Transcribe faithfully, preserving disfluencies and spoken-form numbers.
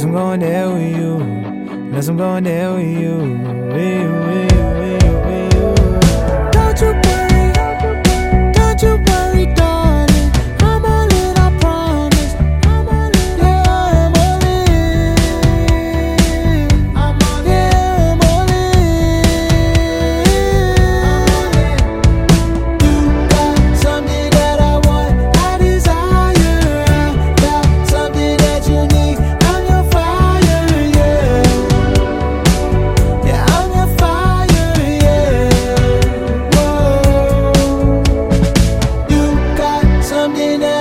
I'm going there with you. Unless I'm going there with you. With you, with you, with you, with you. Don't you worry, don't you worry, darling. I'm all in, I promise. I'm all in, yeah, I'm all in. I'm all in, yeah, I'm all in. You got something that I want, I desire. I got something that you need. I'm your fire, yeah. Yeah, I'm your fire, yeah. Whoa. You got something that